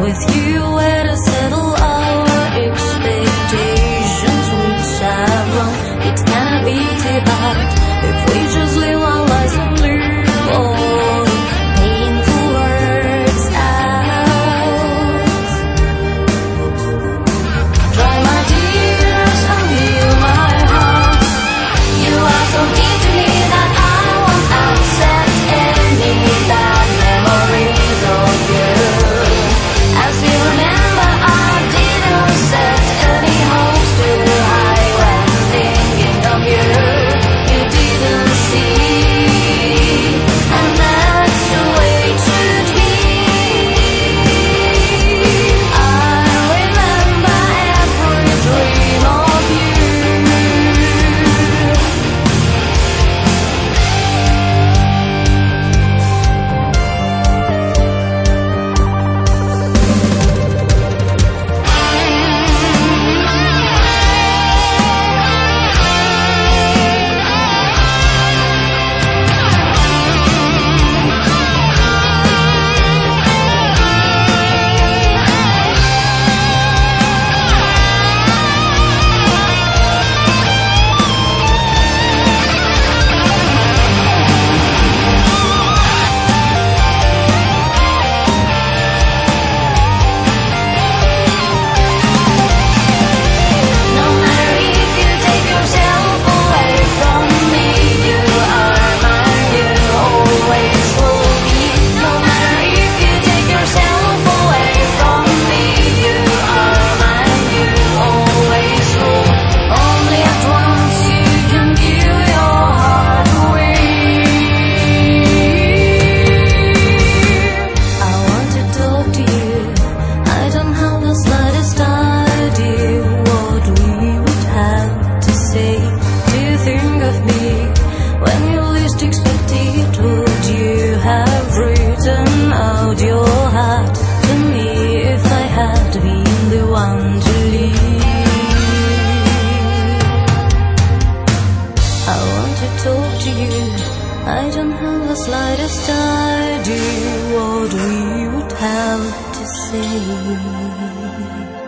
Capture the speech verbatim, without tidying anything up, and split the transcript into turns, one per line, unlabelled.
with you where to settle our expectations, which have grown. It's gonna be too hard if we just live our lives and leave all the painful words out. Dry my tears and heal my heart. You are so dear to me that I won't accept any bad memories of you. As you remember, I didn't set any hopes too high when thinking of you. You didn't see, and that's the way it should be. I remember every dream of you. No matter if you take yourself away from me, you are mine, you always will be. No matter if you take yourself away from me, you are mine, you always will. Only at once you can give your heart away. I want to talk to you. I don't have the slightest idea what we would have to say. Do you think of me when you least expect it? Would you have written out your heart to me if I had been the one to leave? I want to talk to you. I don't have the slightest idea what we would have to say.